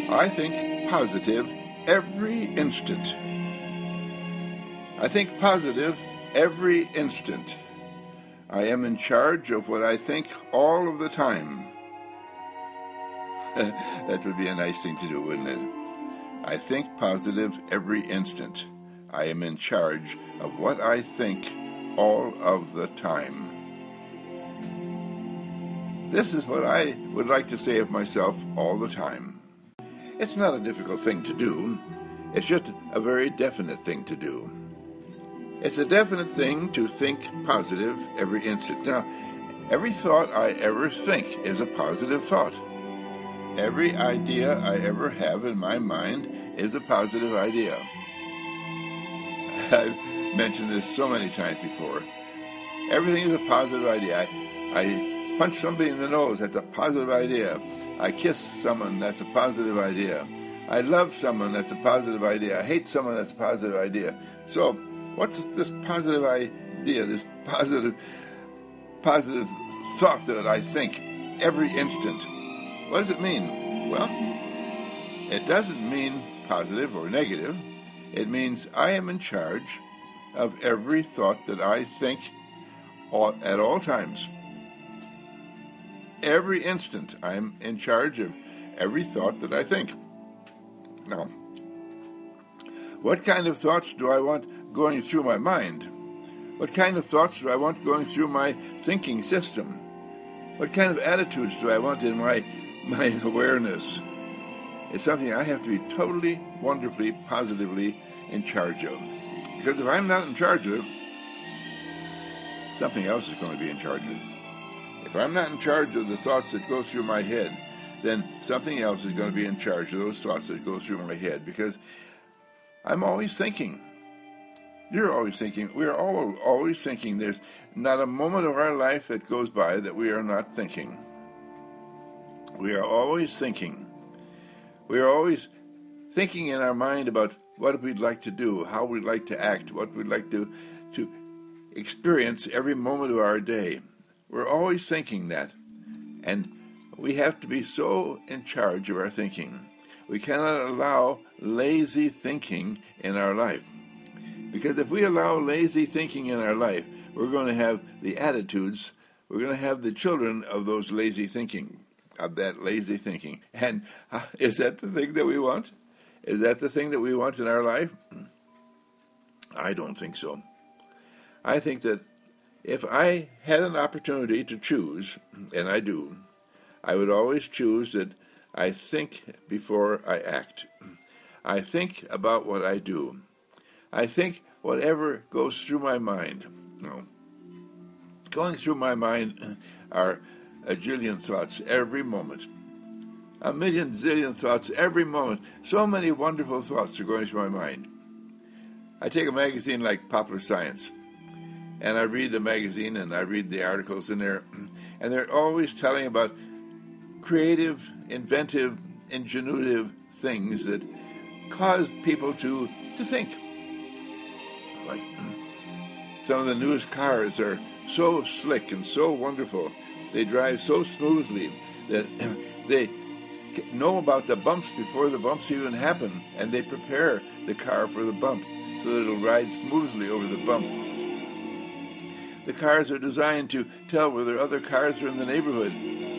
I think positive every instant. I think positive every instant. I am in charge of what I think all of the time. That would be a nice thing to do, wouldn't it? I think positive every instant. I am in charge of what I think all of the time. This is what I would like to say of myself all the time. It's not a difficult thing to do. It's just a very definite thing to do. It's a definite thing to think positive every instant. Now, every thought I ever think is a positive thought. Every idea I ever have in my mind is a positive idea. I've mentioned this so many times before. Everything is a positive idea. I punch somebody in the nose, that's a positive idea. I kiss someone, that's a positive idea. I love someone, that's a positive idea. I hate someone, that's a positive idea. So, what's this positive idea, this positive thought that I think every instant? What does it mean? Well, it doesn't mean positive or negative. It means I am in charge of every thought that I think at all times. Every instant, I'm in charge of every thought that I think. Now, what kind of thoughts do I want going through my mind? What kind of thoughts do I want going through my thinking system? What kind of attitudes do I want in my awareness? It's something I have to be totally, wonderfully, positively in charge of. Because if I'm not in charge of it, something else is going to be in charge of it. If I'm not in charge of the thoughts that go through my head, then something else is going to be in charge of those thoughts that go through my head, because I'm always thinking. You're always thinking. We're all always thinking. There's not a moment of our life that goes by that we are not thinking. We are always thinking. We are always thinking in our mind about what we'd like to do, how we'd like to act, what we'd like to experience every moment of our day. We're always thinking that. And we have to be so in charge of our thinking. We cannot allow lazy thinking in our life. Because if we allow lazy thinking in our life, we're going to have the attitudes, we're going to have the children of those lazy thinking, of that lazy thinking. And is that the thing that we want? Is that the thing that we want in our life? I don't think so. I think that if I had an opportunity to choose, and I do, I would always choose that I think before I act. I think about what I do. I think whatever goes through my mind. Going through my mind are a jillion thoughts every moment. A million zillion thoughts every moment. So many wonderful thoughts are going through my mind. I take a magazine like Popular Science, and I read the magazine and I read the articles in there, and they're always telling about creative, inventive, ingenuitive things that cause people to think. Like some of the newest cars are so slick and so wonderful. They drive so smoothly that they know about the bumps before the bumps even happen, and they prepare the car for the bump so that it'll ride smoothly over the bump. The cars are designed to tell whether other cars are in the neighborhood.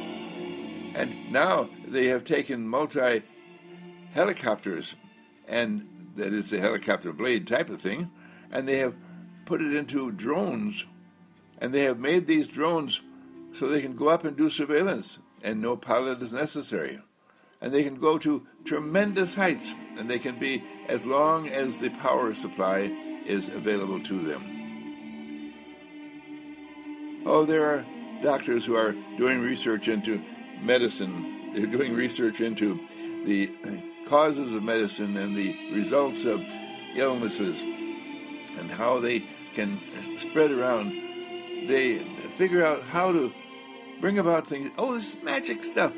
And now they have taken multi-helicopters, and that is the helicopter blade type of thing, and they have put it into drones, and they have made these drones so they can go up and do surveillance, and no pilot is necessary. And they can go to tremendous heights, and they can be as long as the power supply is available to them. Oh, there are doctors who are doing research into medicine. They're doing research into the causes of medicine and the results of illnesses and how they can spread around. They figure out how to bring about things. Oh, this is magic stuff.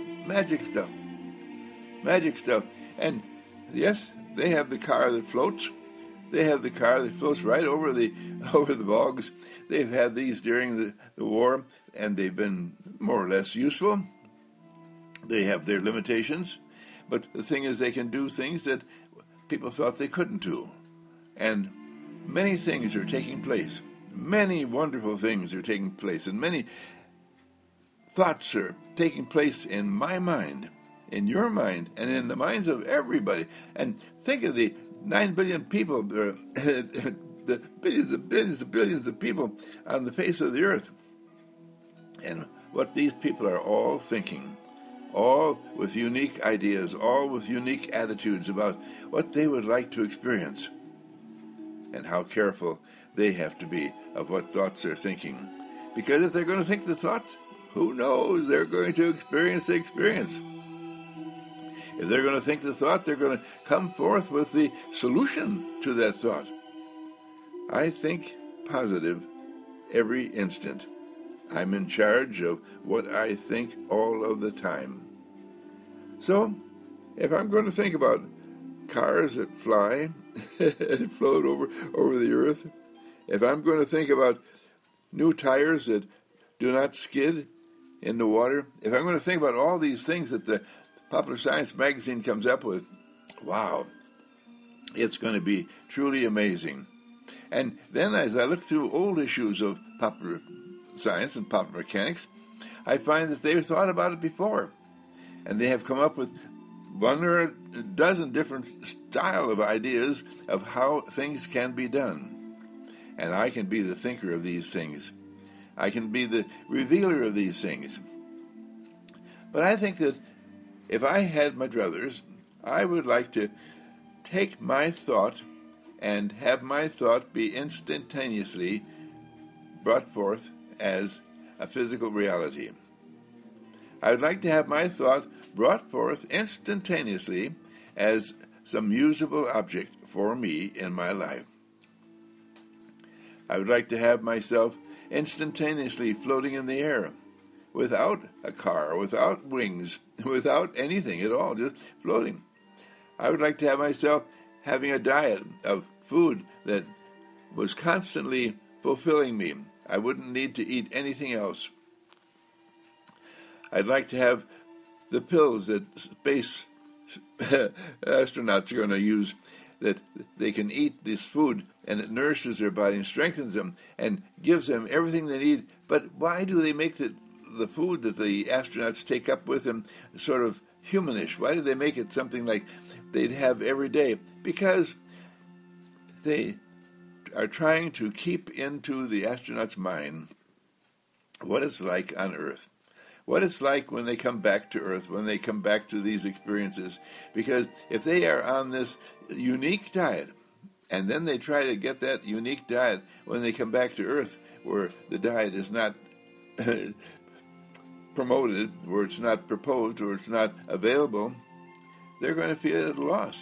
And yes, they have the car that floats. They have the car that floats right over the bogs. They've had these during the war, and they've been more or less useful. They have their limitations, But the thing is, they can do things that people thought they couldn't do. And many things are taking place. Many wonderful things are taking place. And many thoughts are taking place in my mind, in your mind, and in the minds of everybody. And think of the 9 billion people, the billions and billions and billions of people on the face of the earth. And what these people are all thinking, all with unique ideas, all with unique attitudes about what they would like to experience, and how careful they have to be of what thoughts they're thinking. Because if they're going to think the thoughts, who knows, they're going to experience the experience. If they're going to think the thought, they're going to come forth with the solution to that thought. I think positive every instant. I'm in charge of what I think all of the time. So, if I'm going to think about cars that fly and float over the earth, if I'm going to think about new tires that do not skid in the water, if I'm going to think about all these things that the Popular Science magazine comes up with, wow, it's going to be truly amazing. And then as I look through old issues of Popular Science and Popular Mechanics, I find that they've thought about it before. And they have come up with one or a dozen different style of ideas of how things can be done. And I can be the thinker of these things. I can be the revealer of these things. But I think that if I had my druthers, I would like to take my thought and have my thought be instantaneously brought forth as a physical reality. I would like to have my thought brought forth instantaneously as some usable object for me in my life. I would like to have myself instantaneously floating in the air, without a car, without wings, without anything at all, just floating. I would like to have myself having a diet of food that was constantly fulfilling me. I wouldn't need to eat anything else. I'd like to have the pills that space astronauts are going to use, that they can eat this food and it nourishes their body and strengthens them and gives them everything they need. But why do they make the food that the astronauts take up with them sort of humanish? Why do they make it something like they'd have every day? Because they are trying to keep into the astronaut's mind what it's like on Earth, what it's like when they come back to Earth, when they come back to these experiences. Because if they are on this unique diet, and then they try to get that unique diet when they come back to Earth, where the diet is not promoted, where it's not proposed, or it's not available, they're going to feel at a loss.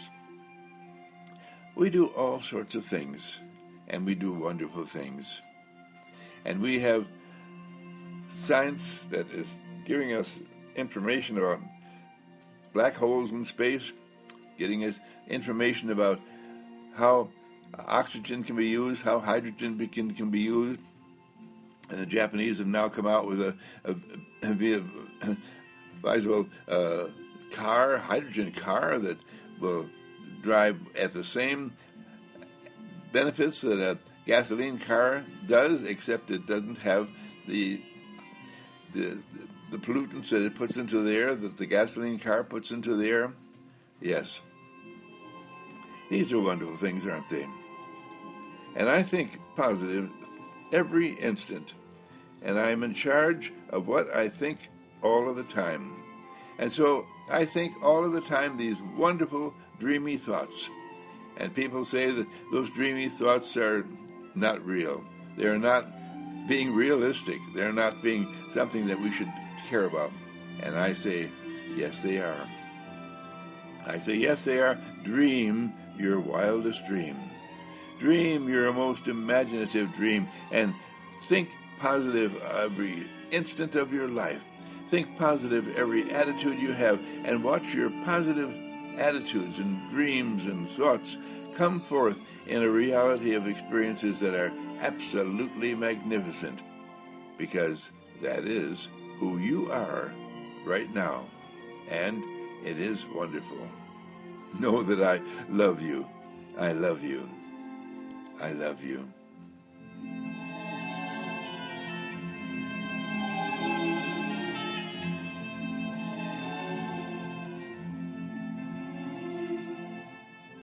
We do all sorts of things, and we do wonderful things. And we have science that is giving us information about black holes in space, getting us information about how oxygen can be used, how hydrogen can be used. And the Japanese have now come out with a hydrogen car that will drive at the same benefits that a gasoline car does, except it doesn't have the pollutants that it puts into the air, that the gasoline car puts into the air. Yes. These are wonderful things, aren't they? And I think positive every instant. And I'm in charge of what I think all of the time. And so I think all of the time these wonderful, dreamy thoughts. And people say that those dreamy thoughts are not real. They're not being realistic. They're not being something that we should care about. And I say, yes, they are. I say, yes, they are. Dream your wildest dream. Dream your most imaginative dream. And think positive every instant of your life. Think positive every attitude you have. And watch your positive attitudes and dreams and thoughts come forth in a reality of experiences that are absolutely magnificent, because that is who you are right now, and It is wonderful. Know that I love you. I love you. I love you.